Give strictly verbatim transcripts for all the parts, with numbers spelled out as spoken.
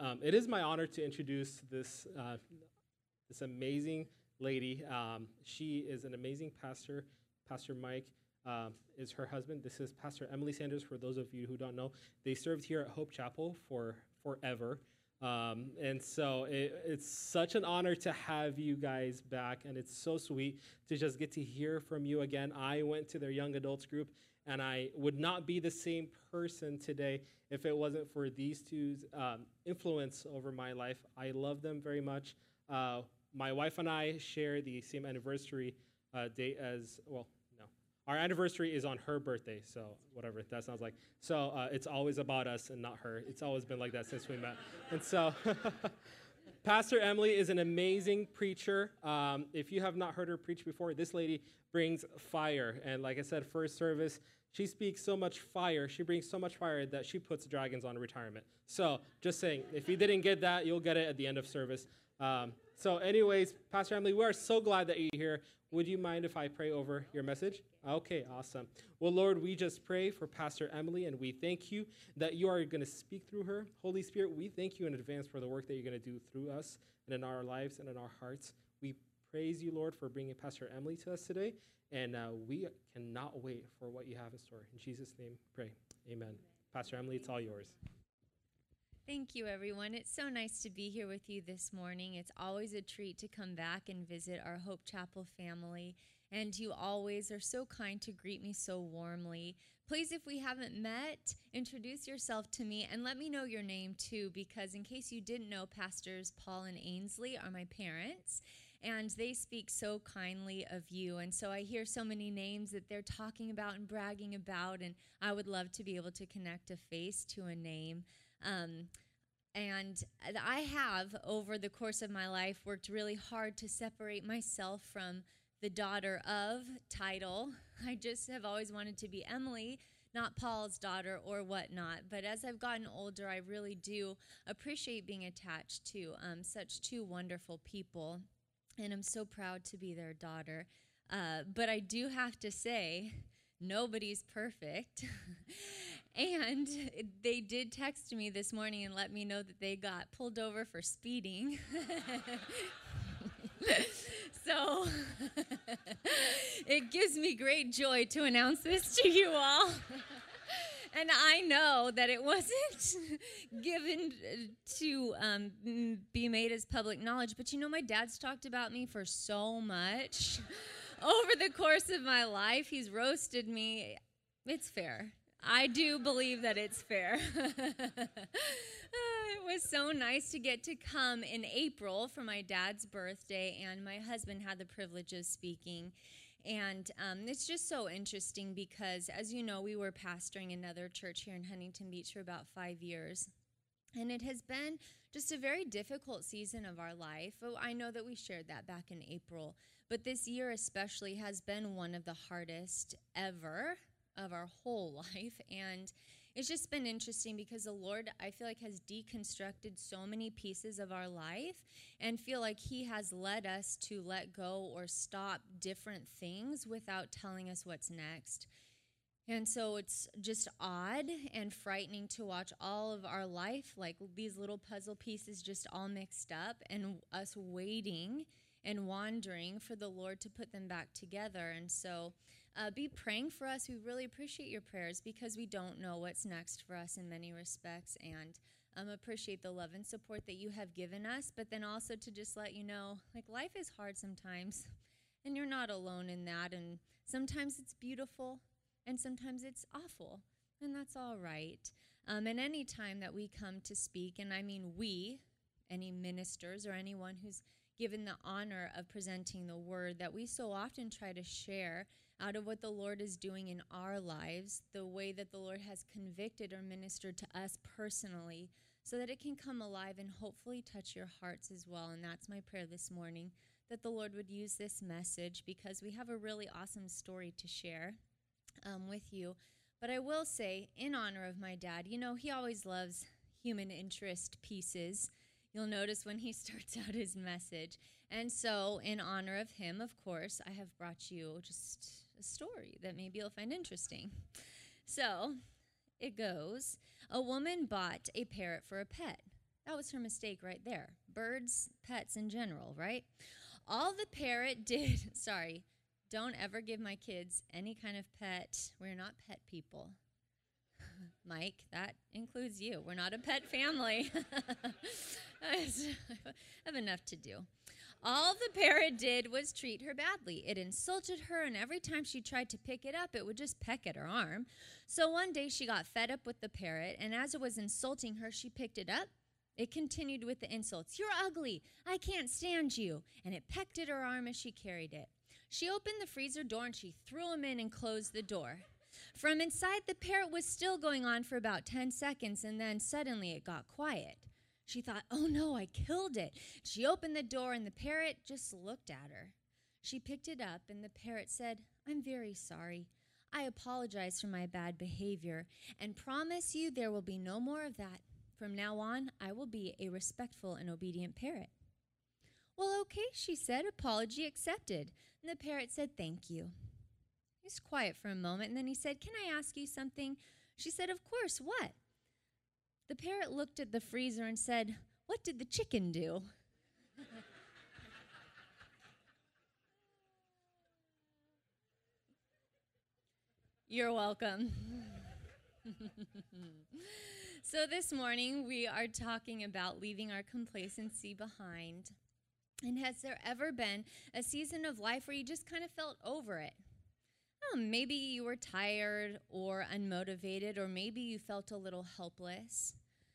Um, it is my honor to introduce this uh, this amazing lady. Um, she is an amazing pastor. Pastor Mike um, is her husband. This is Pastor Emily Sanders. For those of you who don't know, they served here at Hope Chapel for forever. Um, and so it, it's such an honor to have you guys back, and it's so sweet to just get to hear from you again. I went to their young adults group, and I would not be the same person today if it wasn't for these two's um, influence over my life. I love them very much. Uh, my wife and I share the same anniversary uh, date as, well, no. Our anniversary is on her birthday, so whatever that sounds like. So uh, it's always about us and not her. It's always been like that since we met. And so Pastor Emily is an amazing preacher. Um, if you have not heard her preach before, this lady brings fire. And like I said, first service, she speaks so much fire. She brings so much fire that she puts dragons on retirement. So just saying, if you didn't get that, you'll get it at the end of service. Um, so anyways, Pastor Emily, we are so glad that you're here. Would you mind if I pray over your message? Okay, awesome. Well, Lord, we just pray for Pastor Emily, and we thank you that you are going to speak through her. Holy Spirit, we thank you in advance for the work that you're going to do through us and in our lives and in our hearts. We praise you, Lord, for bringing Pastor Emily to us today, and uh, we cannot wait for what you have in store. In Jesus' name, pray. Amen. Amen. Pastor Emily, it's all yours. Thank you, everyone. It's so nice to be here with you this morning. It's always a treat to come back and visit our Hope Chapel family, and you always are so kind to greet me so warmly. Please, if we haven't met, introduce yourself to me and let me know your name too, because in case you didn't know, Pastors Paul and Ainsley are my parents, and they speak so kindly of you. And so I hear so many names that they're talking about and bragging about, and I would love to be able to connect a face to a name. Um, and I have, over the course of my life, worked really hard to separate myself from the daughter of title. I just have always wanted to be Emily, not Paul's daughter or whatnot. But as I've gotten older, I really do appreciate being attached to um, such two wonderful people. And I'm so proud to be their daughter. Uh, but I do have to say, nobody's perfect. And they did text me this morning and let me know that they got pulled over for speeding. So it gives me great joy to announce this to you all. And I know that it wasn't given to um, be made as public knowledge, but you know, my dad's talked about me for so much over the course of my life. He's roasted me. It's fair. I do believe that it's fair. It was so nice to get to come in April for my dad's birthday, and my husband had the privilege of speaking. And um, it's just so interesting because, as you know, we were pastoring another church here in Huntington Beach for about five years. And it has been just a very difficult season of our life. Oh, I know that we shared that back in April. But this year especially has been one of the hardest ever of our whole life. And it's just been interesting because the Lord, I feel like, has deconstructed so many pieces of our life and feel like he has led us to let go or stop different things without telling us what's next. And so it's just odd and frightening to watch all of our life, like these little puzzle pieces just all mixed up, and us waiting and wandering for the Lord to put them back together. And so uh, be praying for us. We really appreciate your prayers because we don't know what's next for us in many respects, and um, appreciate the love and support that you have given us. But then also to just let you know, like, life is hard sometimes, and you're not alone in that. And sometimes it's beautiful, and sometimes it's awful, and that's all right. Um, and any time that we come to speak, and I mean we, any ministers or anyone who's given the honor of presenting the word, that we so often try to share out of what the Lord is doing in our lives, the way that the Lord has convicted or ministered to us personally, so that it can come alive and hopefully touch your hearts as well. And that's my prayer this morning, that the Lord would use this message, because we have a really awesome story to share um, with you. But I will say, in honor of my dad, you know, he always loves human interest pieces. You'll notice when he starts out his message. And so, in honor of him, of course, I have brought you just a story that maybe you'll find interesting. So, it goes, a woman bought a parrot for a pet. That was her mistake right there. Birds, pets in general, right? All the parrot did, sorry, don't ever give my kids any kind of pet. We're not pet people. Mike, that includes you. We're not a pet family. I have enough to do. All the parrot did was treat her badly. It insulted her, and every time she tried to pick it up, it would just peck at her arm. So one day she got fed up with the parrot, and as it was insulting her, she picked it up. It continued with the insults. You're ugly. I can't stand you. And it pecked at her arm as she carried it. She opened the freezer door, and she threw him in and closed the door. From inside, the parrot was still going on for about ten seconds, and then suddenly it got quiet. She thought, oh no, I killed it. She opened the door, and the parrot just looked at her. She picked it up, and the parrot said, I'm very sorry. I apologize for my bad behavior and promise you there will be no more of that. From now on, I will be a respectful and obedient parrot. Well, okay, she said, apology accepted. And the parrot said, thank you. He was quiet for a moment, and then he said, can I ask you something? She said, of course, what? The parrot looked at the freezer and said, what did the chicken do? You're welcome. So this morning, we are talking about leaving our complacency behind. And has there ever been a season of life where you just kind of felt over it? Oh, maybe you were tired or unmotivated, or maybe you felt a little helpless.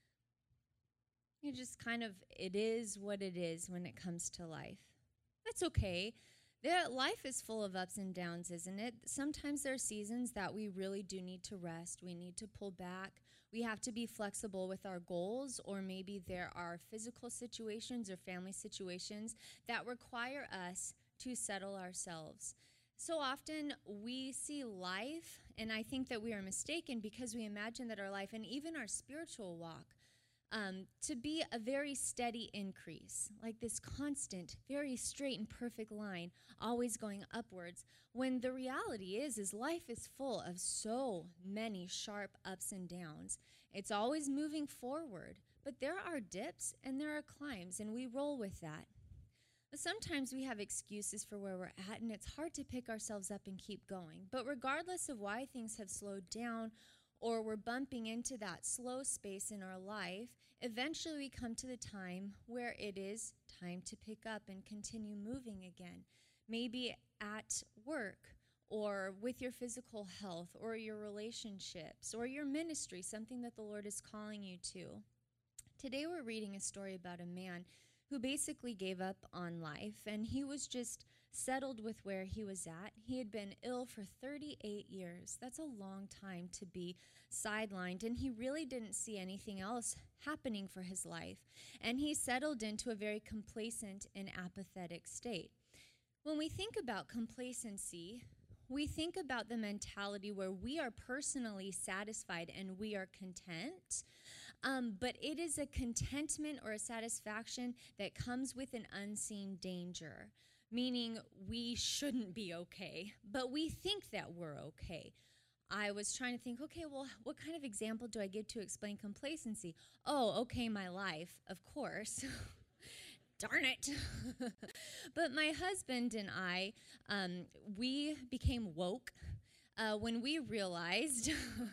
You just kind of, it is what it is when it comes to life. That's okay. There, life is full of ups and downs, isn't it? Sometimes there are seasons that we really do need to rest. We need to pull back. We have to be flexible with our goals, or maybe there are physical situations or family situations that require us to settle ourselves. So often we see life, and I think that we are mistaken because we imagine that our life and even our spiritual walk Um, to be a very steady increase, like this constant, very straight and perfect line, always going upwards, when the reality is, is life is full of so many sharp ups and downs. It's always moving forward, but there are dips and there are climbs, and we roll with that. But sometimes we have excuses for where we're at, and it's hard to pick ourselves up and keep going. But regardless of why things have slowed down, or we're bumping into that slow space in our life, eventually we come to the time where it is time to pick up and continue moving again. Maybe at work, or with your physical health, or your relationships, or your ministry, something that the Lord is calling you to. Today we're reading a story about a man who basically gave up on life, and he was just settled with where he was at. He had been ill for thirty-eight years. That's a long time to be sidelined, and he really didn't see anything else happening for his life. And he settled into a very complacent and apathetic state. When we think about complacency, we think about the mentality where we are personally satisfied and we are content, um, but it is a contentment or a satisfaction that comes with an unseen danger. Meaning we shouldn't be okay, but we think that we're okay. I was trying to think, okay, well, what kind of example do I give to explain complacency? Oh, okay, my life, of course. Darn it. But my husband and I, um, we became woke uh, when we realized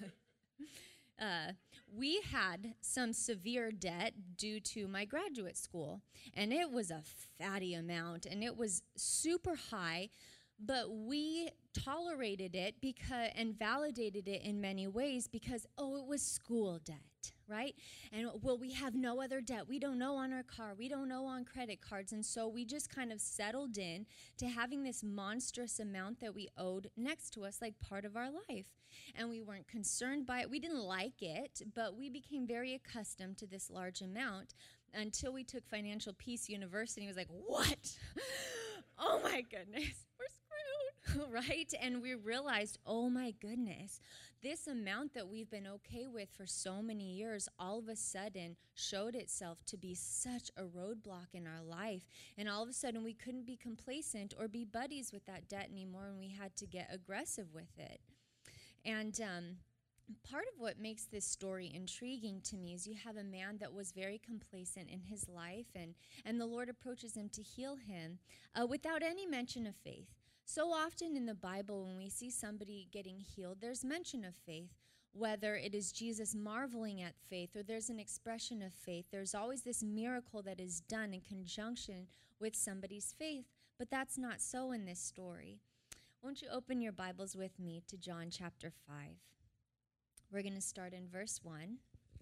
uh, we had some severe debt due to my graduate school, and it was a fatty amount, and it was super high, but we tolerated it because and validated it in many ways because, oh, it was school debt, right? And, well, we have no other debt. We don't owe on our car. We don't owe on credit cards, and so we just kind of settled in to having this monstrous amount that we owed next to us, like part of our life. And we weren't concerned by it. We didn't like it, but we became very accustomed to this large amount until we took Financial Peace University. It was like, what? Oh, my goodness. We're screwed, right? And we realized, oh, my goodness, this amount that we've been okay with for so many years all of a sudden showed itself to be such a roadblock in our life. And all of a sudden, we couldn't be complacent or be buddies with that debt anymore, and we had to get aggressive with it. And um, part of what makes this story intriguing to me is you have a man that was very complacent in his life, and, and the Lord approaches him to heal him uh, without any mention of faith. So often in the Bible, when we see somebody getting healed, there's mention of faith, whether it is Jesus marveling at faith or there's an expression of faith. There's always this miracle that is done in conjunction with somebody's faith, but that's not so in this story. Won't you open your Bibles with me to John chapter five? We're going to start in verse one.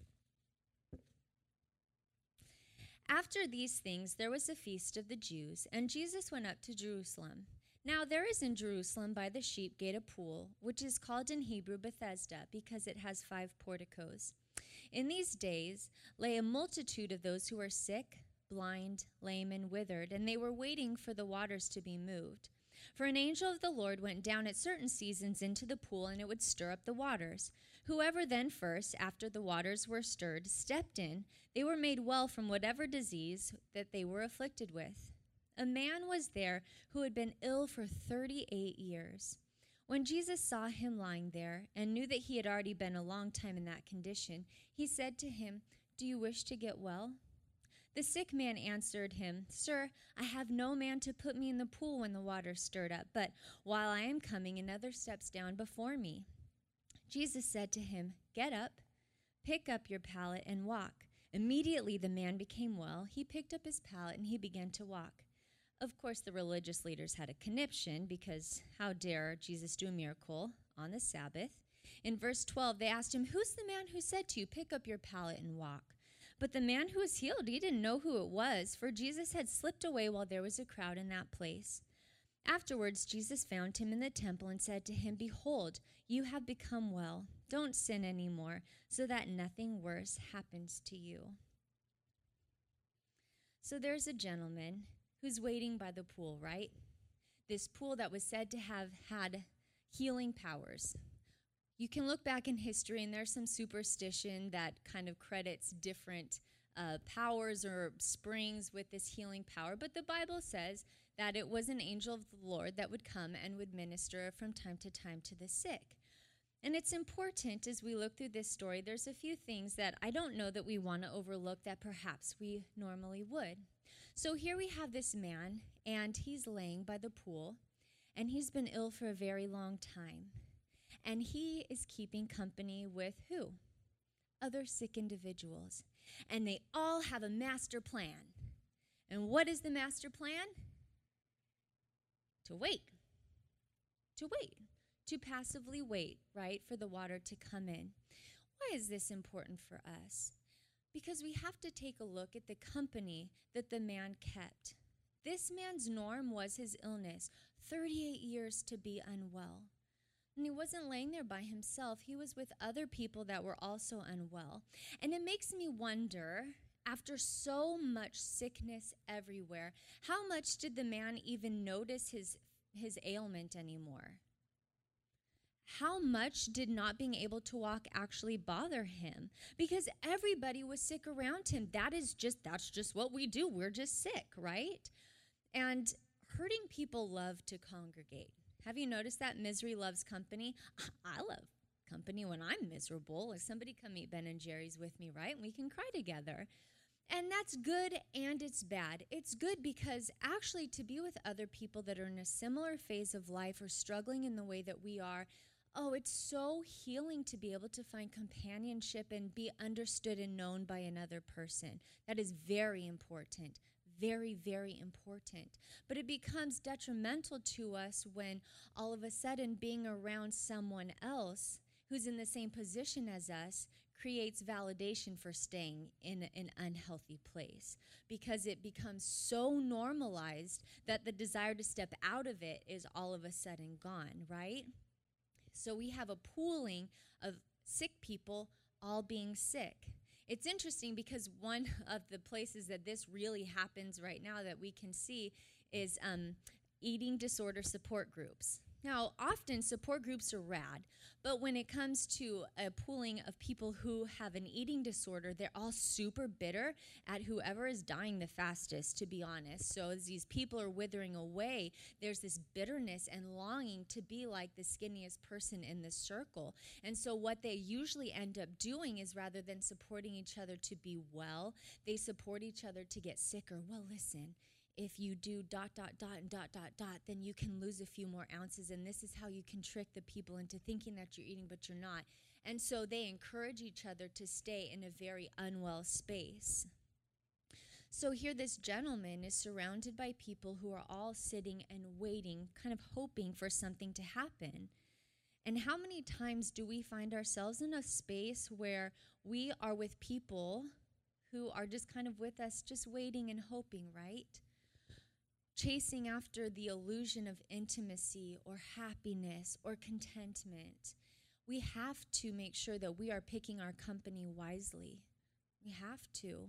After these things, there was a feast of the Jews, and Jesus went up to Jerusalem. Now there is in Jerusalem by the sheep gate a pool, which is called in Hebrew Bethesda, because it has five porticos. In these days lay a multitude of those who were sick, blind, lame, and withered, and they were waiting for the waters to be moved. For an angel of the Lord went down at certain seasons into the pool, and it would stir up the waters. Whoever then first, after the waters were stirred, stepped in, they were made well from whatever disease that they were afflicted with. A man was there who had been ill for thirty-eight years. When Jesus saw him lying there and knew that he had already been a long time in that condition, he said to him, "Do you wish to get well?" The sick man answered him, "Sir, I have no man to put me in the pool when the water stirred up, but while I am coming, another steps down before me." Jesus said to him, "Get up, pick up your pallet, and walk." Immediately the man became well. He picked up his pallet, and he began to walk. Of course, the religious leaders had a conniption, because how dare Jesus do a miracle on the Sabbath? In verse twelve, they asked him, "Who's the man who said to you, 'Pick up your pallet and walk'?" But the man who was healed, he didn't know who it was, for Jesus had slipped away while there was a crowd in that place. Afterwards, Jesus found him in the temple and said to him, "Behold, you have become well. Don't sin anymore, so that nothing worse happens to you." So there's a gentleman who's waiting by the pool, right? This pool that was said to have had healing powers. You can look back in history, and there's some superstition that kind of credits different uh, powers or springs with this healing power. But the Bible says that it was an angel of the Lord that would come and would minister from time to time to the sick. And it's important as we look through this story, there's a few things that I don't know that we want to overlook that perhaps we normally would. So here we have this man, and he's laying by the pool, and he's been ill for a very long time. And he is keeping company with who? Other sick individuals. And they all have a master plan. And what is the master plan? To wait. To wait. To passively wait, right, for the water to come in. Why is this important for us? Because we have to take a look at the company that the man kept. This man's norm was his illness, thirty-eight years to be unwell. And he wasn't laying there by himself. He was with other people that were also unwell. And it makes me wonder, after so much sickness everywhere, how much did the man even notice his, his ailment anymore? How much did not being able to walk actually bother him? Because everybody was sick around him. That is just, that's just what we do. We're just sick, right? And hurting people love to congregate. Have you noticed that? Misery loves company. I love company when I'm miserable. Like, somebody come eat Ben and Jerry's with me, right? And we can cry together. And that's good and it's bad. It's good because actually to be with other people that are in a similar phase of life or struggling in the way that we are, oh, it's so healing to be able to find companionship and be understood and known by another person. That is very important, very, very important. But it becomes detrimental to us when all of a sudden being around someone else who's in the same position as us creates validation for staying in an unhealthy place, because it becomes so normalized that the desire to step out of it is all of a sudden gone, right? So we have a pooling of sick people all being sick. It's interesting because one of the places that this really happens right now that we can see is um, eating disorder support groups. Now, often support groups are rad, but when it comes to a pooling of people who have an eating disorder, they're all super bitter at whoever is dying the fastest, to be honest. So as these people are withering away, there's this bitterness and longing to be like the skinniest person in the circle. And so what they usually end up doing is, rather than supporting each other to be well, they support each other to get sicker. Well, listen, if you do dot, dot, dot, and dot, dot, dot, then you can lose a few more ounces, and this is how you can trick the people into thinking that you're eating, but you're not. And so they encourage each other to stay in a very unwell space. So here this gentleman is surrounded by people who are all sitting and waiting, kind of hoping for something to happen. And how many times do we find ourselves in a space where we are with people who are just kind of with us, just waiting and hoping, right? Chasing after the illusion of intimacy or happiness or contentment. We have to make sure that we are picking our company wisely. We have to.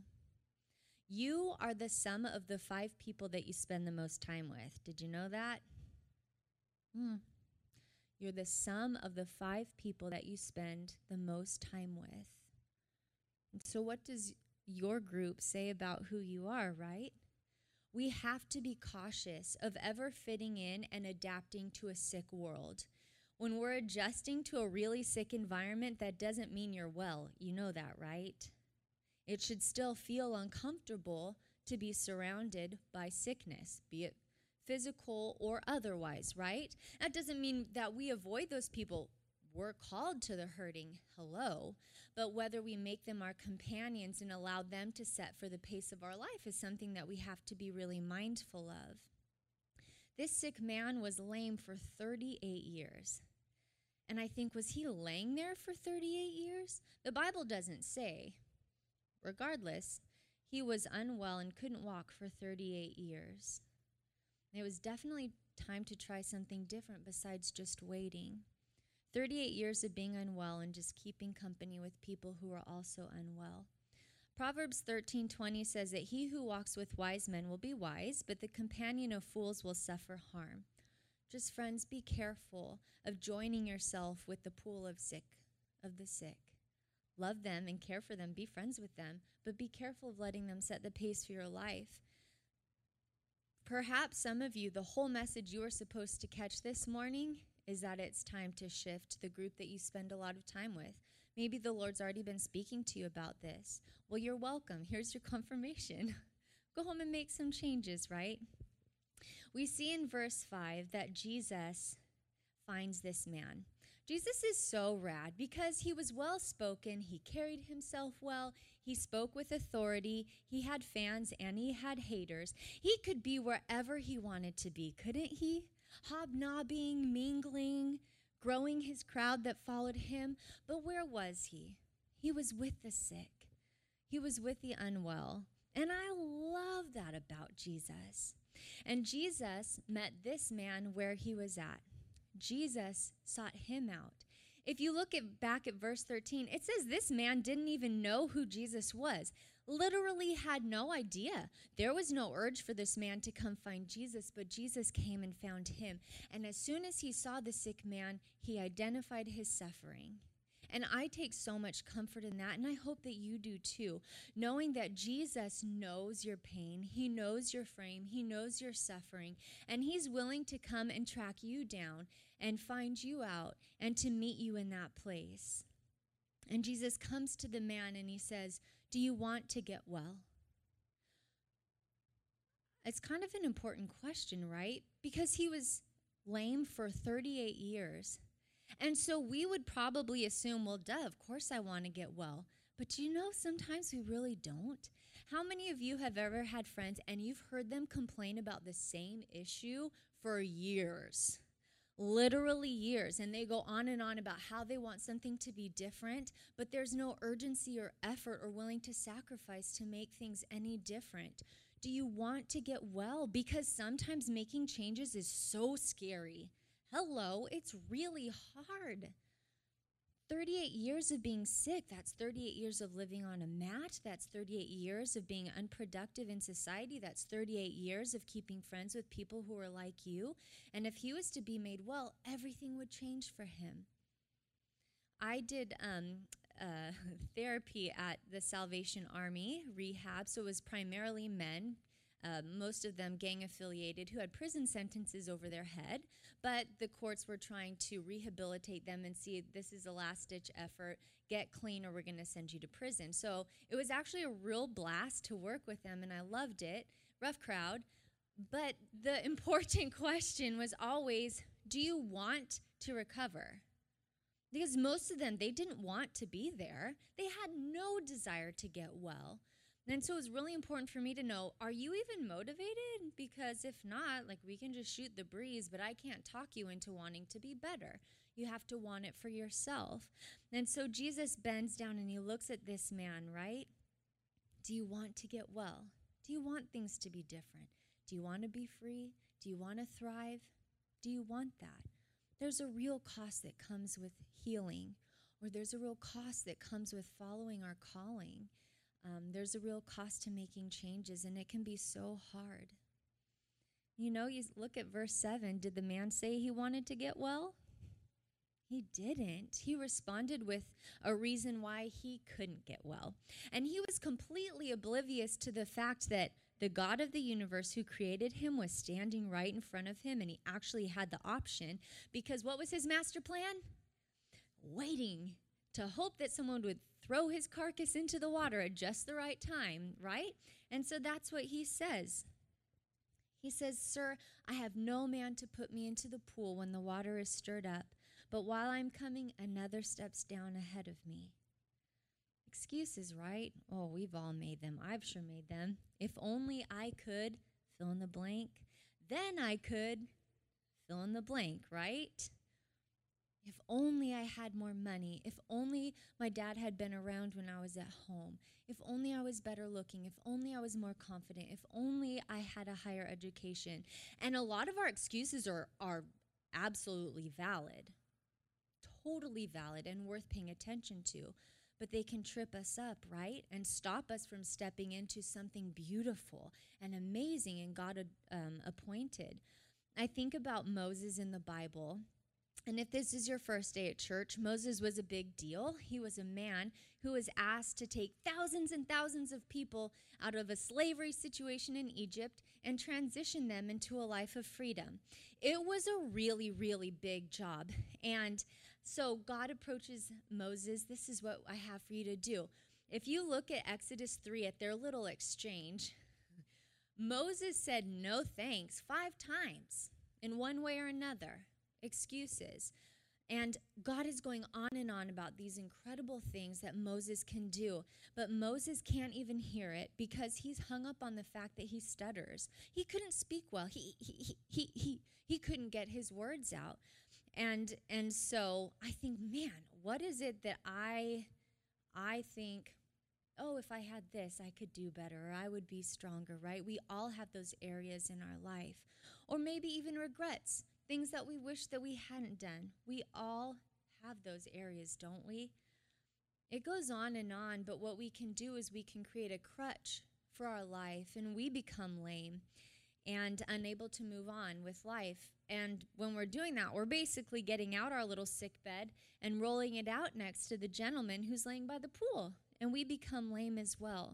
You are the sum of the five people that you spend the most time with. Did you know that? Hmm. You're the sum of the five people that you spend the most time with. And so what does your group say about who you are, right? We have to be cautious of ever fitting in and adapting to a sick world. When we're adjusting to a really sick environment, that doesn't mean you're well. You know that, right? It should still feel uncomfortable to be surrounded by sickness, be it physical or otherwise, right? That doesn't mean that we avoid those people. We're called to the hurting, hello, but whether we make them our companions and allow them to set for the pace of our life is something that we have to be really mindful of. This sick man was lame for thirty-eight years. And I think, was he laying there for thirty-eight years? The Bible doesn't say. Regardless, he was unwell and couldn't walk for thirty-eight years. It was definitely time to try something different besides just waiting. thirty-eight years of being unwell and just keeping company with people who are also unwell. Proverbs thirteen twenty says that he who walks with wise men will be wise, but the companion of fools will suffer harm. Just, friends, be careful of joining yourself with the pool of sick, of the sick. Love them and care for them, be friends with them, but be careful of letting them set the pace for your life. Perhaps some of you, the whole message you are supposed to catch this morning is that it's time to shift the group that you spend a lot of time with. Maybe the Lord's already been speaking to you about this. Well, you're welcome. Here's your confirmation. Go home and make some changes, right? We see in verse five that Jesus finds this man. Jesus is so rad because he was well-spoken, he carried himself well, he spoke with authority, he had fans and he had haters. He could be wherever he wanted to be, couldn't he? Hobnobbing, mingling, growing his crowd that followed him. But where was he? He was with the sick. He was with the unwell. And I love that about Jesus. And Jesus met this man where he was at. Jesus sought him out. If you look at back at verse thirteen, it says this man didn't even know who Jesus was. Literally had no idea. There was no urge for this man to come find Jesus, but Jesus came and found him. And as soon as he saw the sick man, he identified his suffering. And I take so much comfort in that, and I hope that you do too, knowing that Jesus knows your pain, he knows your frame, he knows your suffering, and he's willing to come and track you down and find you out and to meet you in that place. And Jesus comes to the man and he says, "Do you want to get well?" It's kind of an important question, right? Because he was lame for thirty-eight years. And so we would probably assume, well, duh, of course I want to get well. But you know, sometimes we really don't. How many of you have ever had friends and you've heard them complain about the same issue for years? Literally years. And they go on and on about how they want something to be different, but there's no urgency or effort or willing to sacrifice to make things any different. Do you want to get well? Because sometimes making changes is so scary. Hello, it's really hard. thirty-eight years of being sick. That's thirty-eight years of living on a mat. That's thirty-eight years of being unproductive in society. That's thirty-eight years of keeping friends with people who are like you. And if he was to be made well, everything would change for him. I did um, uh, therapy at the Salvation Army rehab, so it was primarily men. Uh, most of them gang-affiliated, who had prison sentences over their head, but the courts were trying to rehabilitate them and see, this is a last-ditch effort, get clean or we're going to send you to prison. So it was actually a real blast to work with them, and I loved it. Rough crowd. But the important question was always, do you want to recover? Because most of them, they didn't want to be there. They had no desire to get well. And so it was really important for me to know, are you even motivated? Because if not, like, we can just shoot the breeze, but I can't talk you into wanting to be better. You have to want it for yourself. And so Jesus bends down and he looks at this man, right? Do you want to get well? Do you want things to be different? Do you want to be free? Do you want to thrive? Do you want that? There's a real cost that comes with healing, or there's a real cost that comes with following our calling. Um, there's a real cost to making changes, and it can be so hard. You know, you look at verse seven. Did the man say he wanted to get well? He didn't. He responded with a reason why he couldn't get well. And he was completely oblivious to the fact that the God of the universe who created him was standing right in front of him, and he actually had the option, because what was his master plan? Waiting to hope that someone would throw his carcass into the water at just the right time, right? And so that's what he says. He says, "Sir, I have no man to put me into the pool when the water is stirred up, but while I'm coming, another steps down ahead of me." Excuses, right? Oh, we've all made them. I've sure made them. If only I could fill in the blank, then I could fill in the blank, right? If only I had more money. If only my dad had been around when I was at home. If only I was better looking. If only I was more confident. If only I had a higher education. And a lot of our excuses are, are absolutely valid, totally valid and worth paying attention to. But they can trip us up, right? And stop us from stepping into something beautiful and amazing and God um, appointed. I think about Moses in the Bible. And if this is your first day at church, Moses was a big deal. He was a man who was asked to take thousands and thousands of people out of a slavery situation in Egypt and transition them into a life of freedom. It was a really, really big job. And so God approaches Moses. This is what I have for you to do. If you look at Exodus three, at their little exchange, Moses said no thanks five times in one way or another. Excuses. And God is going on and on about these incredible things that Moses can do. But Moses can't even hear it because he's hung up on the fact that he stutters. He couldn't speak well. He he he he he, he couldn't get his words out. And and so I think, man, what is it that I I think, oh, if I had this, I could do better, or I would be stronger, right? We all have those areas in our life. Or maybe even regrets. Things that we wish that we hadn't done. We all have those areas, don't we? It goes on and on, but what we can do is we can create a crutch for our life, and we become lame and unable to move on with life. And when we're doing that, we're basically getting out our little sick bed and rolling it out next to the gentleman who's laying by the pool, and we become lame as well.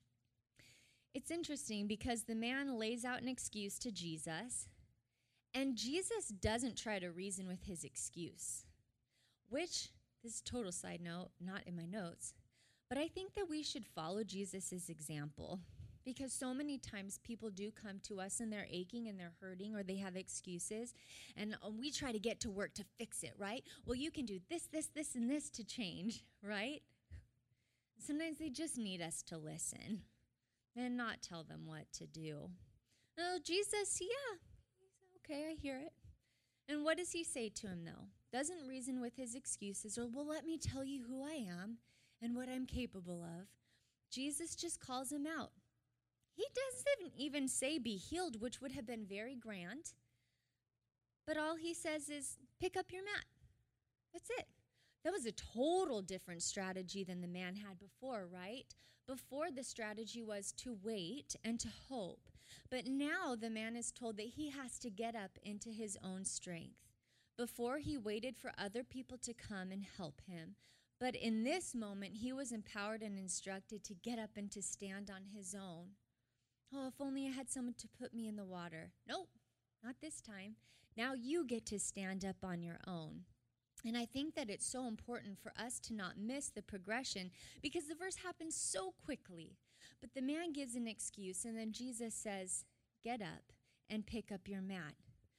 It's interesting because the man lays out an excuse to Jesus, and Jesus doesn't try to reason with his excuse, which, this is a total side note, not in my notes, but I think that we should follow Jesus' example, because so many times people do come to us and they're aching and they're hurting or they have excuses, and we try to get to work to fix it, right? Well, you can do this, this, this, and this to change, right? Sometimes they just need us to listen and not tell them what to do. Oh, Jesus, yeah. Okay, I hear it. And what does he say to him, though? Doesn't reason with his excuses, or, well, let me tell you who I am and what I'm capable of. Jesus just calls him out. He doesn't even say be healed, which would have been very grand. But all he says is, pick up your mat. That's it. That was a total different strategy than the man had before, right? Before, the strategy was to wait and to hope. But now the man is told that he has to get up into his own strength. Before, he waited for other people to come and help him. But in this moment, he was empowered and instructed to get up and to stand on his own. Oh, if only I had someone to put me in the water. Nope, not this time. Now you get to stand up on your own. And I think that it's so important for us to not miss the progression because the verse happens so quickly. But the man gives an excuse, and then Jesus says, get up and pick up your mat.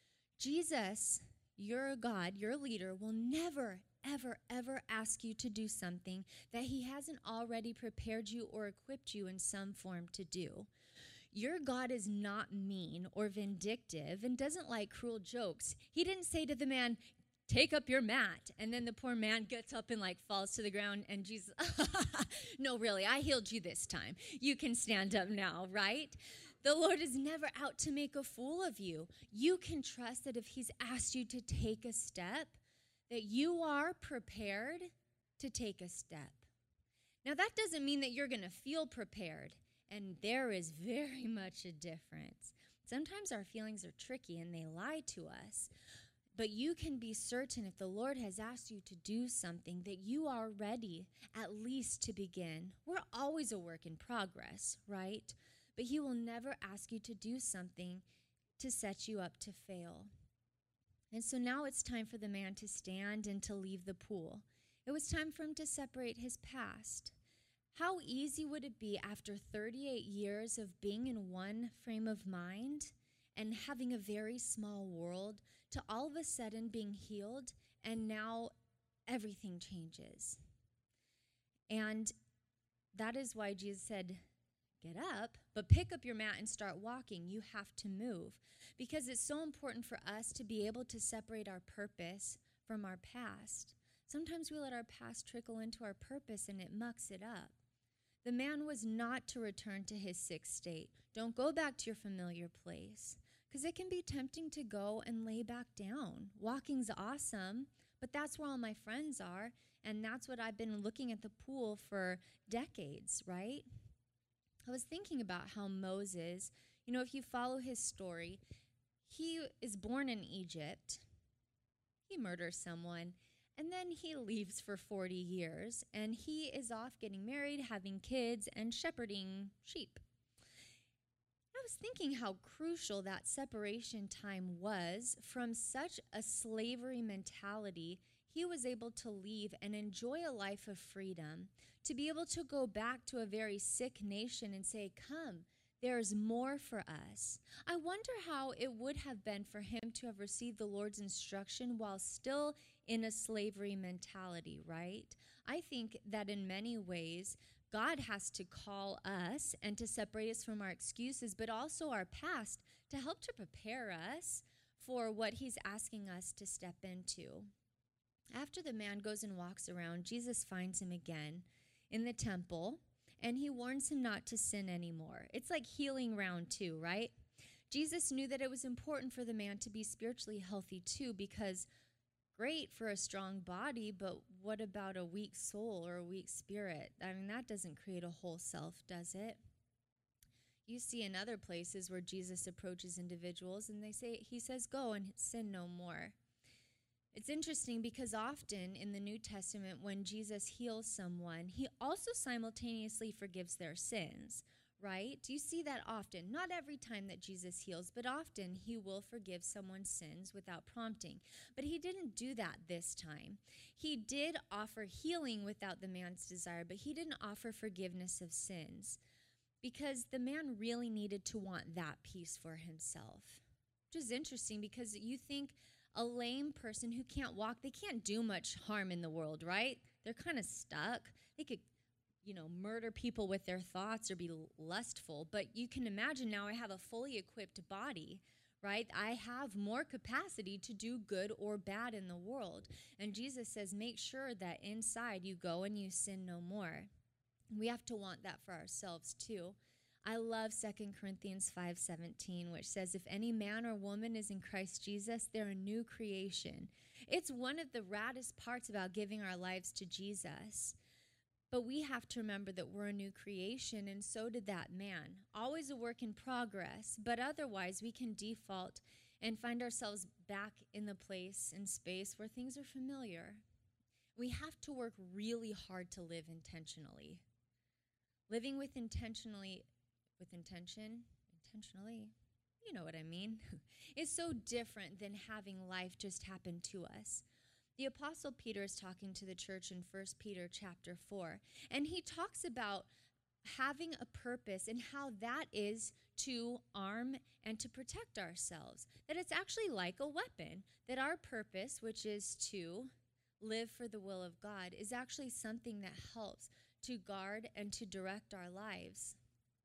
Jesus, your God, your leader, will never, ever, ever ask you to do something that he hasn't already prepared you or equipped you in some form to do. Your God is not mean or vindictive and doesn't like cruel jokes. He didn't say to the man, take up your mat. And then the poor man gets up and like falls to the ground and Jesus, no, really, I healed you this time. You can stand up now, right? The Lord is never out to make a fool of you. You can trust that if he's asked you to take a step, that you are prepared to take a step. Now, that doesn't mean that you're going to feel prepared. And there is very much a difference. Sometimes our feelings are tricky and they lie to us. But you can be certain if the Lord has asked you to do something that you are ready at least to begin. We're always a work in progress, right? But he will never ask you to do something to set you up to fail. And so now it's time for the man to stand and to leave the pool. It was time for him to separate his past. How easy would it be after thirty-eight years of being in one frame of mind and having a very small world to all of a sudden being healed and now everything changes? And that is why Jesus said, get up, but pick up your mat and start walking. You have to move because it's so important for us to be able to separate our purpose from our past. Sometimes we let our past trickle into our purpose and it mucks it up. The man was not to return to his sick state. Don't go back to your familiar place because it can be tempting to go and lay back down. Walking's awesome, but that's where all my friends are, and that's what I've been looking at the pool for decades, right? I was thinking about how Moses, you know, if you follow his story, he is born in Egypt. He murders someone. And then he leaves for forty years, and he is off getting married, having kids, and shepherding sheep. I was thinking how crucial that separation time was from such a slavery mentality. He was able to leave and enjoy a life of freedom, to be able to go back to a very sick nation and say, come, there's more for us. I wonder how it would have been for him to have received the Lord's instruction while still in a slavery mentality, right? I think that in many ways, God has to call us and to separate us from our excuses, but also our past to help to prepare us for what he's asking us to step into. After the man goes and walks around, Jesus finds him again in the temple, and he warns him not to sin anymore. It's like healing round two, right? Jesus knew that it was important for the man to be spiritually healthy too, because great for a strong body, but what about a weak soul or a weak spirit? I mean, that doesn't create a whole self, does it? You see in other places where Jesus approaches individuals and they say, he says, go and sin no more. It's interesting because often in the New Testament, when Jesus heals someone, he also simultaneously forgives their sins, right? You see that often. Not every time that Jesus heals, but often he will forgive someone's sins without prompting. But he didn't do that this time. He did offer healing without the man's desire, but he didn't offer forgiveness of sins because the man really needed to want that peace for himself, which is interesting because you think a lame person who can't walk, they can't do much harm in the world, right? They're kind of stuck. They could, you know, murder people with their thoughts or be lustful. But you can imagine now I have a fully equipped body, right? I have more capacity to do good or bad in the world. And Jesus says, make sure that inside you go and you sin no more. We have to want that for ourselves too. I love Second Corinthians five seventeen, which says, if any man or woman is in Christ Jesus, they're a new creation. It's one of the raddest parts about giving our lives to Jesus. But we have to remember that we're a new creation, and so did that man. Always a work in progress, but otherwise we can default and find ourselves back in the place and space where things are familiar. We have to work really hard to live intentionally. Living with intentionally, with intention, intentionally, you know what I mean, is so different than having life just happen to us. The Apostle Peter is talking to the church in First Peter chapter four, and he talks about having a purpose and how that is to arm and to protect ourselves, that it's actually like a weapon, that our purpose, which is to live for the will of God, is actually something that helps to guard and to direct our lives.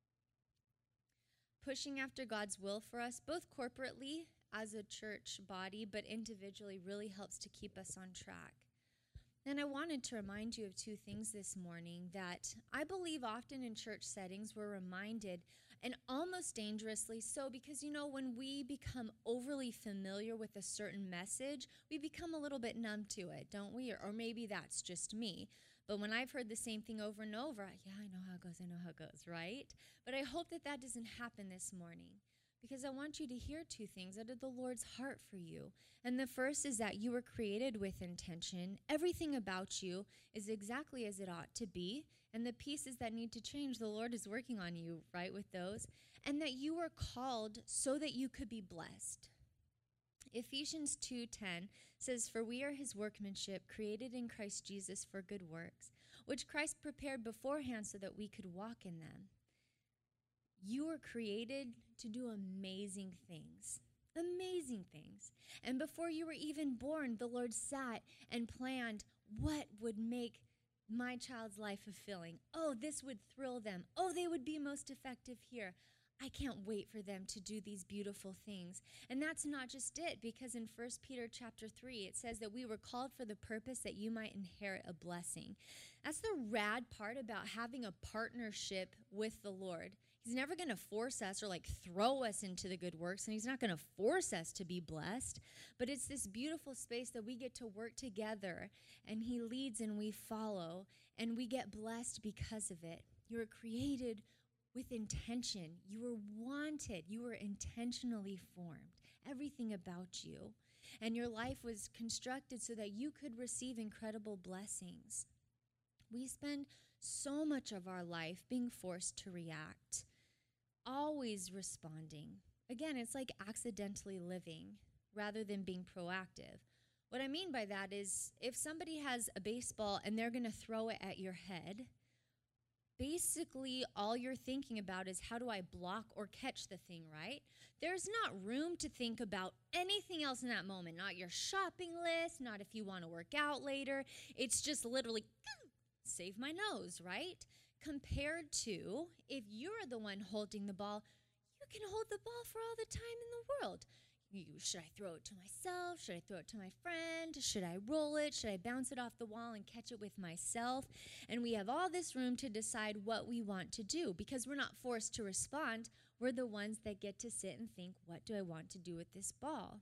Pushing after God's will for us, both corporately as a church body, but individually, really helps to keep us on track. And I wanted to remind you of two things this morning that I believe often in church settings we're reminded, and almost dangerously so, because, you know, when we become overly familiar with a certain message, we become a little bit numb to it, don't we? Or, or maybe that's just me. But when I've heard the same thing over and over, yeah, I know how it goes, I know how it goes, right? But I hope that that doesn't happen this morning, because I want you to hear two things out of the Lord's heart for you. And the first is that you were created with intention. Everything about you is exactly as it ought to be. And the pieces that need to change, the Lord is working on you, right, with those. And that you were called so that you could be blessed. Ephesians two ten says, "For we are his workmanship, created in Christ Jesus for good works, which Christ prepared beforehand so that we could walk in them." You were created to do amazing things, amazing things. And before you were even born, the Lord sat and planned what would make my child's life fulfilling. Oh, this would thrill them. Oh, they would be most effective here. I can't wait for them to do these beautiful things. And that's not just it, because in First Peter chapter three, it says that we were called for the purpose that you might inherit a blessing. That's the rad part about having a partnership with the Lord. He's never going to force us or like throw us into the good works, and he's not going to force us to be blessed. But it's this beautiful space that we get to work together, and he leads and we follow, and we get blessed because of it. You were created with intention. You were wanted. You were intentionally formed. Everything about you. And your life was constructed so that you could receive incredible blessings. We spend so much of our life being forced to react, always responding. Again, it's like accidentally living rather than being proactive. What I mean by that is if somebody has a baseball and they're going to throw it at your head, basically all you're thinking about is how do I block or catch the thing, right? There's not room to think about anything else in that moment, not your shopping list, not if you want to work out later. It's just literally save my nose, right? Compared to if you're the one holding the ball, you can hold the ball for all the time in the world. You, should I throw it to myself? Should I throw it to my friend? Should I roll it? Should I bounce it off the wall and catch it with myself? And we have all this room to decide what we want to do because we're not forced to respond. We're the ones that get to sit and think, what do I want to do with this ball?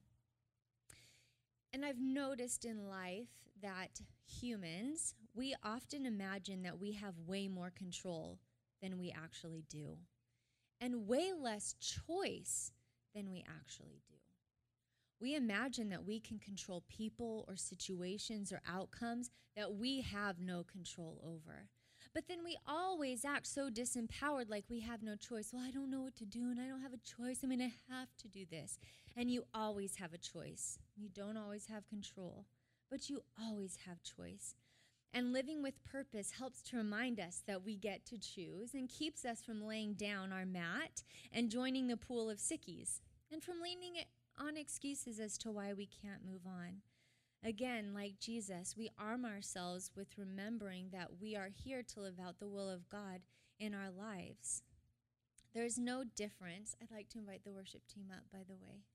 And I've noticed in life that humans, we often imagine that we have way more control than we actually do, and way less choice than we actually do. We imagine that we can control people or situations or outcomes that we have no control over. But then we always act so disempowered, like we have no choice. Well, I don't know what to do, and I don't have a choice. I mean, I have to do this. And you always have a choice. You don't always have control, but you always have choice. And living with purpose helps to remind us that we get to choose and keeps us from laying down our mat and joining the pool of sickies and from leaning on excuses as to why we can't move on. Again, like Jesus, we arm ourselves with remembering that we are here to live out the will of God in our lives. There's no difference. I'd like to invite the worship team up, by the way.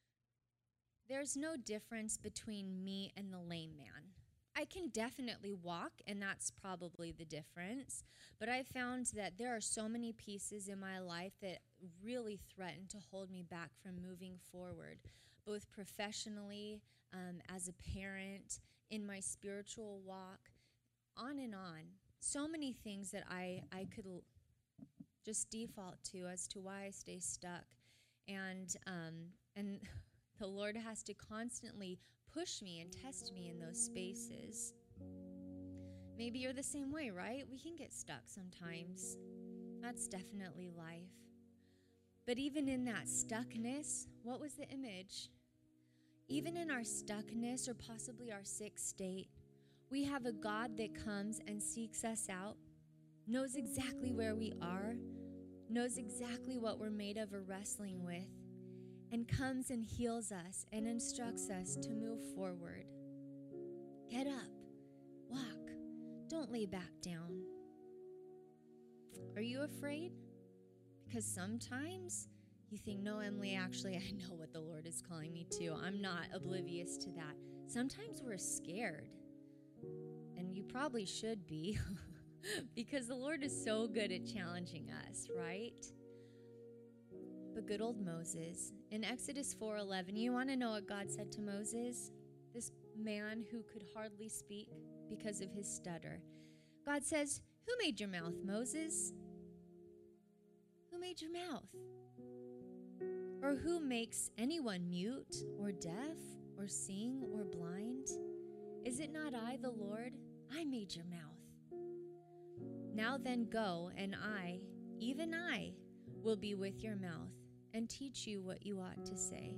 There's no difference between me and the lame man. I can definitely walk, and that's probably the difference. But I found that there are so many pieces in my life that really threaten to hold me back from moving forward, both professionally, um, as a parent, in my spiritual walk, on and on. So many things that I, I could l- just default to as to why I stay stuck. And um, and the Lord has to constantly push me and test me in those spaces. Maybe you're the same way, right? We can get stuck sometimes. That's definitely life. But even in that stuckness, what was the image? Even in our stuckness or possibly our sick state, we have a God that comes and seeks us out, knows exactly where we are, knows exactly what we're made of or wrestling with, and comes and heals us and instructs us to move forward. Get up, walk, don't lay back down. Are you afraid? Because sometimes you think, no, Emily, actually, I know what the Lord is calling me to. I'm not oblivious to that. Sometimes we're scared, and you probably should be, because the Lord is so good at challenging us, right? But good old Moses, in Exodus four eleven, you want to know what God said to Moses? This man who could hardly speak because of his stutter. God says, who made your mouth, Moses? Who made your mouth? Or who makes anyone mute or deaf or seeing or blind? Is it not I, the Lord? I made your mouth. Now then go, and I, even I, will be with your mouth and teach you what you ought to say.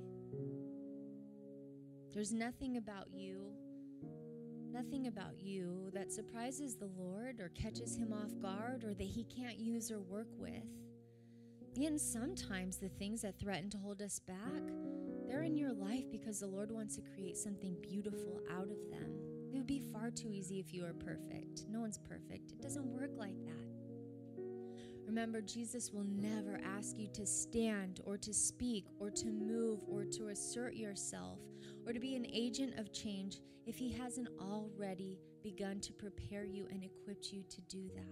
There's nothing about you, nothing about you that surprises the Lord or catches him off guard or that he can't use or work with. And sometimes the things that threaten to hold us back, they're in your life because the Lord wants to create something beautiful out of them. It would be far too easy if you were perfect. No one's perfect. It doesn't work like that. Remember, Jesus will never ask you to stand or to speak or to move or to assert yourself or to be an agent of change if he hasn't already begun to prepare you and equip you to do that.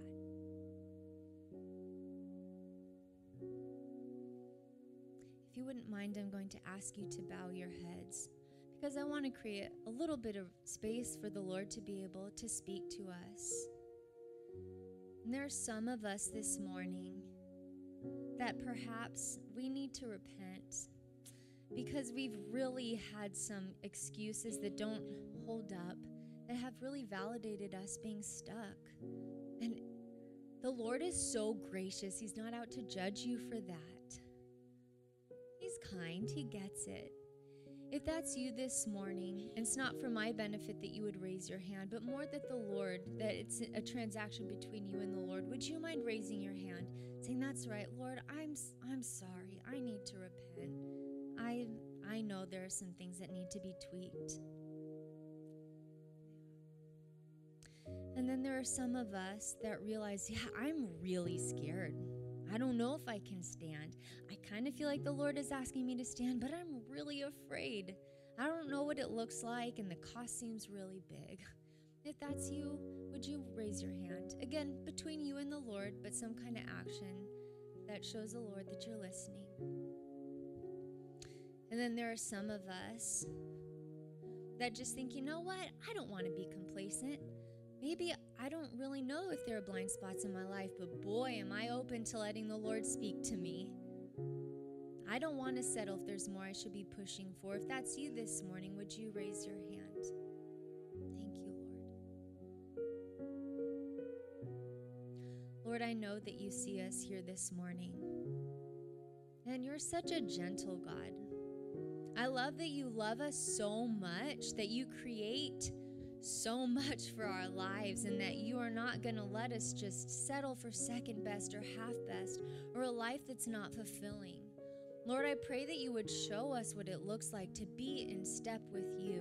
If you wouldn't mind, I'm going to ask you to bow your heads because I want to create a little bit of space for the Lord to be able to speak to us. And there are some of us this morning that perhaps we need to repent because we've really had some excuses that don't hold up, that have really validated us being stuck. And the Lord is so gracious. He's not out to judge you for that. He's kind. He gets it. If that's you this morning, and it's not for my benefit that you would raise your hand, but more that the Lord, that it's a transaction between you and the Lord, would you mind raising your hand, saying, that's right, Lord, I'm I'm sorry. I need to repent. I I know there are some things that need to be tweaked. And then there are some of us that realize, yeah, I'm really scared. I don't know if I can stand. I kind of feel like the Lord is asking me to stand, but I'm really afraid. I don't know what it looks like, and the cost seems really big. If that's you, would you raise your hand? Again, between you and the Lord, but some kind of action that shows the Lord that you're listening. And then there are some of us that just think, you know what? I don't want to be complacent. Maybe I don't really know if there are blind spots in my life, but boy, am I open to letting the Lord speak to me. I don't want to settle if there's more I should be pushing for. If that's you this morning, would you raise your hand? Thank you, Lord. Lord, I know that you see us here this morning, and you're such a gentle God. I love that you love us so much, that you create so much for our lives, and that you are not going to let us just settle for second best or half best or a life that's not fulfilling. Lord, I pray that you would show us what it looks like to be in step with you.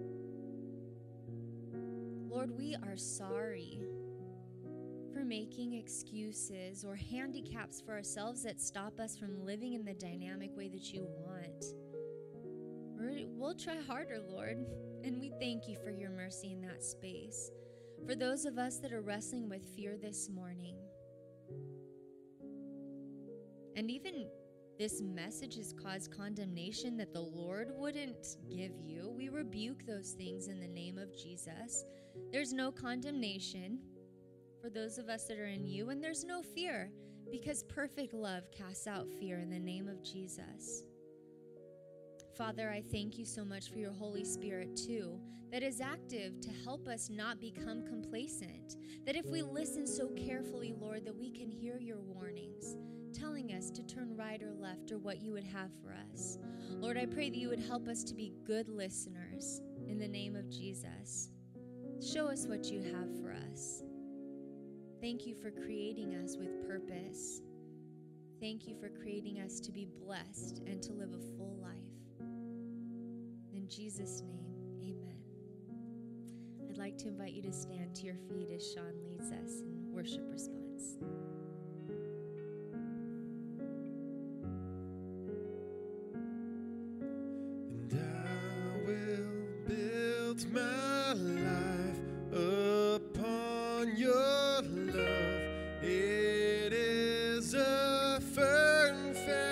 Lord, we are sorry for making excuses or handicaps for ourselves that stop us from living in the dynamic way that you want. We'll try harder, Lord, and we thank you for your mercy in that space. For those of us that are wrestling with fear this morning, and even this message has caused condemnation that the Lord wouldn't give you. We rebuke those things in the name of Jesus. There's no condemnation for those of us that are in you, and there's no fear, because perfect love casts out fear in the name of Jesus. Father, I thank you so much for your Holy Spirit too, that is active to help us not become complacent, that if we listen so carefully, Lord, that we can hear your warnings, telling us to turn right or left or what you would have for us. Lord, I pray that you would help us to be good listeners in the name of Jesus. Show us what you have for us. Thank you for creating us with purpose. Thank you for creating us to be blessed and to live a full life. In Jesus' name, amen. I'd like to invite you to stand to your feet as Sean leads us in worship response. And I will build my life upon your love. It is a firm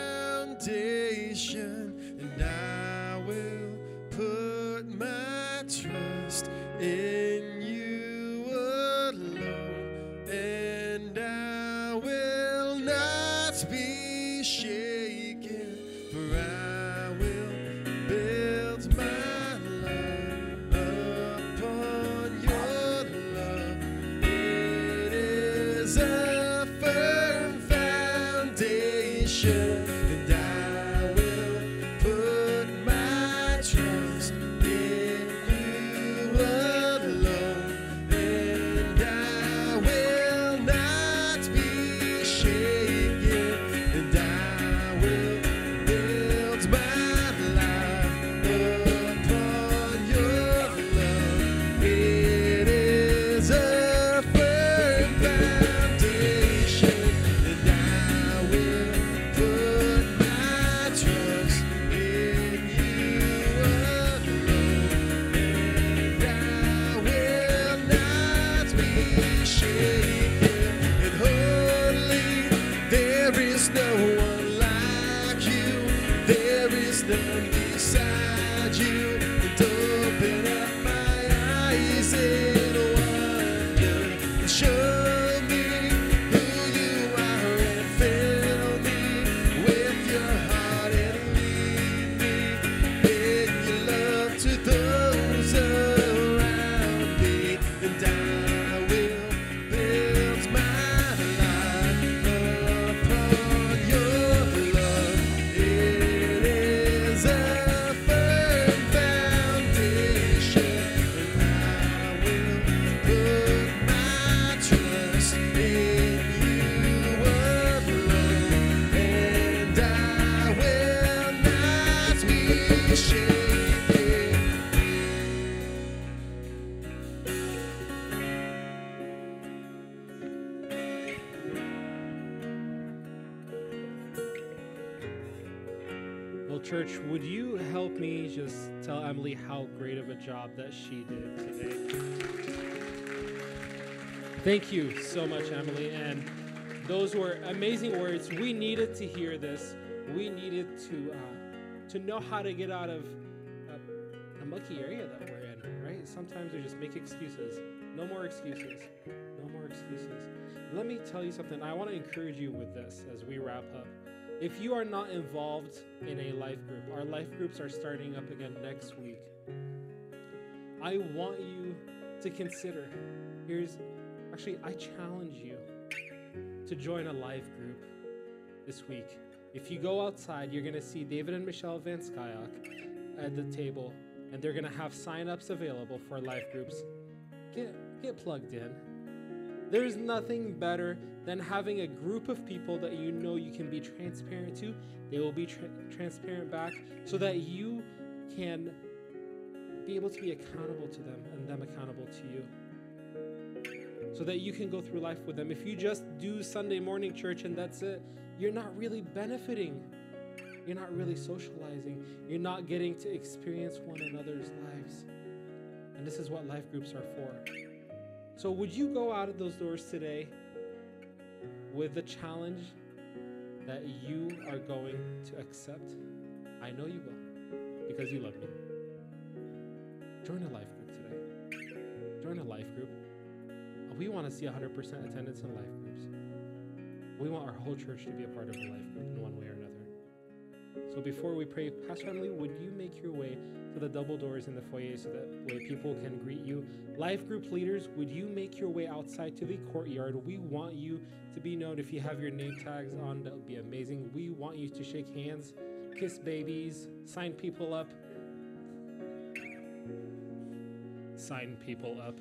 foundation, and I will put my trust in you alone, and I will not be shaken, for I will build my life upon your love. It is a firm foundation, and I will put my trust in you alone, and I will not be shaken, and I will build my life upon your love. It is a firm foundation, and I will put my trust in you alone, and I will not be shaken. And holy, there is no one like you. There is none beside you. And open up my eyes in wonder, and show me who you are, and fill me with your heart, and lead me in your love to those around me. And I will build my life upon your love. It is a firm foundation, and I will put my trust in you alone, and I will not be shaken. Well, church, would you help me just tell Emily how great of a job that she did today? Thank you so much, Emily. And those were amazing words. We needed to hear this. We needed to uh, to know how to get out of uh, the mucky area that we're in, right? Sometimes we just make excuses. No more excuses. No more excuses. Let me tell you something. I want to encourage you with this as we wrap up. If you are not involved in a life group, our life groups are starting up again next week. I want you to consider. Here's, actually, I challenge you to join a life group this week. If you go outside, you're going to see David and Michelle Van Skyok at the table, and they're going to have sign-ups available for life groups. Get, get plugged in. There's nothing better than having a group of people that you know you can be transparent to. They will be tra- transparent back, so that you can be able to be accountable to them and them accountable to you. So that you can go through life with them. If you just do Sunday morning church and that's it, you're not really benefiting. You're not really socializing. You're not getting to experience one another's lives. And this is what life groups are for. So would you go out of those doors today with the challenge that you are going to accept. I know you will, because you love me. Join a life group today. Join a life group. We want to see one hundred percent attendance in life groups. We want our whole church to be a part of a life group in one way or another. So before we pray, Pastor Emily, would you make your way to the double doors in the foyer so that way people can greet you? Life group leaders, would you make your way outside to the courtyard? We want you to be known. If you have your name tags on, that would be amazing. We want you to shake hands, kiss babies, sign people up. Sign people up.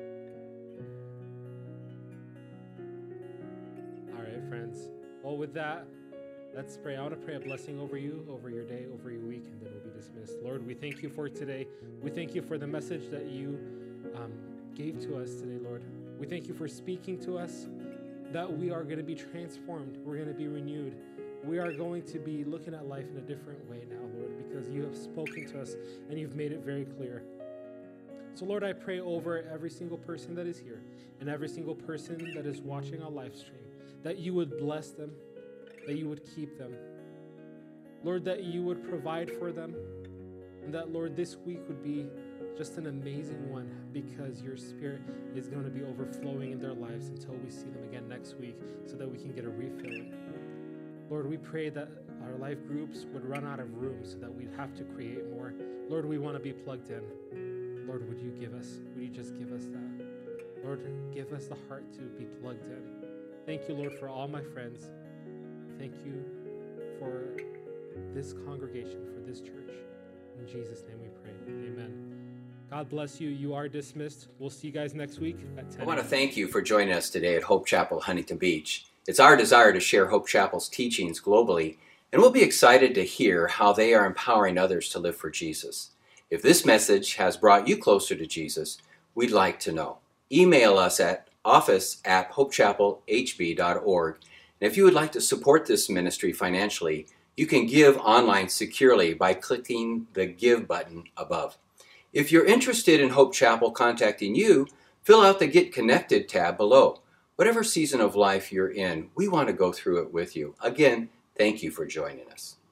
All right, friends. Well, with that, let's pray. I want to pray a blessing over you, over your day, over your week, and then we'll be dismissed. Lord, we thank you for today. We thank you for the message that you um, gave to us today, Lord. We thank you for speaking to us, that we are going to be transformed. We're going to be renewed. We are going to be looking at life in a different way now, Lord, because you have spoken to us and you've made it very clear. So, Lord, I pray over every single person that is here and every single person that is watching our live stream, that you would bless them, that you would keep them. Lord, that you would provide for them, and that, Lord, this week would be just an amazing one because your Spirit is going to be overflowing in their lives until we see them again next week so that we can get a refill. Lord, we pray that our life groups would run out of room so that we'd have to create more. Lord, we want to be plugged in. Lord, would you give us, would you just give us that? Lord, give us the heart to be plugged in. Thank you, Lord, for all my friends. Thank you for this congregation, for this church. In Jesus' name we pray. Amen. God bless you. You are dismissed. We'll see you guys next week at ten. I want to thank you for joining us today at Hope Chapel, Huntington Beach. It's our desire to share Hope Chapel's teachings globally, and we'll be excited to hear how they are empowering others to live for Jesus. If this message has brought you closer to Jesus, we'd like to know. Email us at office at hopechapelhb dot org. And if you would like to support this ministry financially, you can give online securely by clicking the Give button above. If you're interested in Hope Chapel contacting you, fill out the Get Connected tab below. Whatever season of life you're in, we want to go through it with you. Again, thank you for joining us.